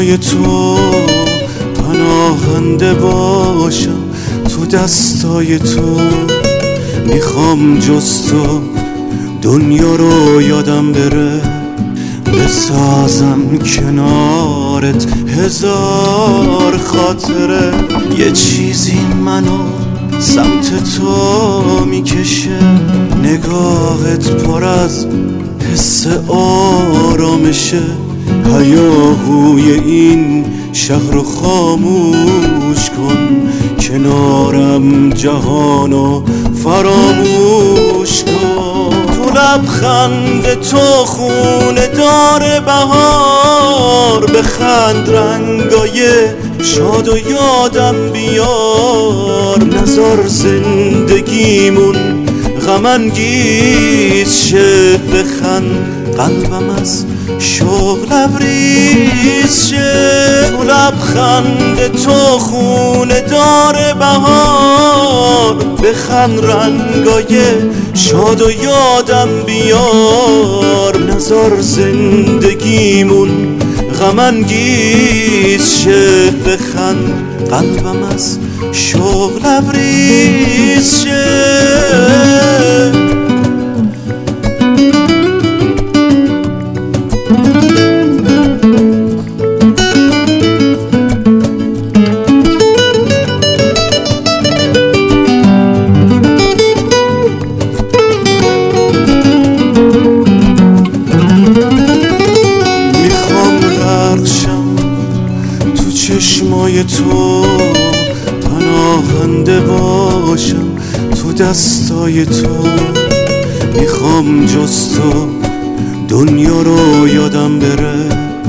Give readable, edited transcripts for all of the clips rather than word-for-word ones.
چشمای تو پناهنده باشم، تو دستای تو میخوام جز تو دنیا رو یادم بره، بسازم کنارت هزار خاطره. یه چیزی منو سمت تو میکشه، نگاهت پر از حس آرامشه. هیاهوی این شهر رو خاموش کن، کنارم جهانو فراموش کن. تو لبخند تو خونه داره بهار، بخند رنگای شاد و یادم بیار. نذار زندگیمون غم انگیز شه، بخند قلبم از شوق لبریز شه. تو لبخند تو خونه داره بهار، بخند رنگای شاد و یادم بیار. نذار زندگیمون غم انگیز شه، بخند قلبم از شوق لبریز شه. چشمای تو پناهنده باشم، تو دستای تو میخوام جز تو دنیا رو یادم بره،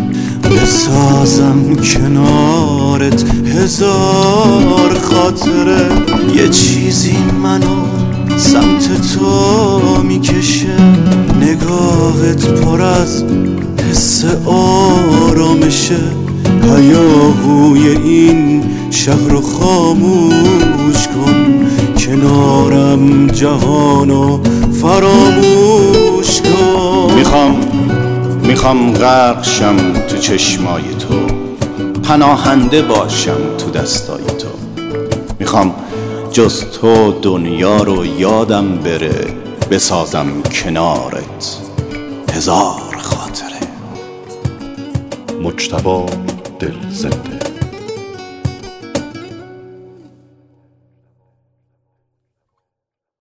بسازم کنارت هزار خاطره. یه چیزی منو سمت تو میکشه، نگاهت پر از حس آرامشه. هیاهوی این شهر رو خاموش کن، کنارم جهانو فراموش کن. میخوام غرق شم تو چشمای تو، پناهنده باشم تو دستای تو. میخوام جز تو دنیا رو یادم بره، بسازم کنارت هزار خاطره. مجتبی دلزنده.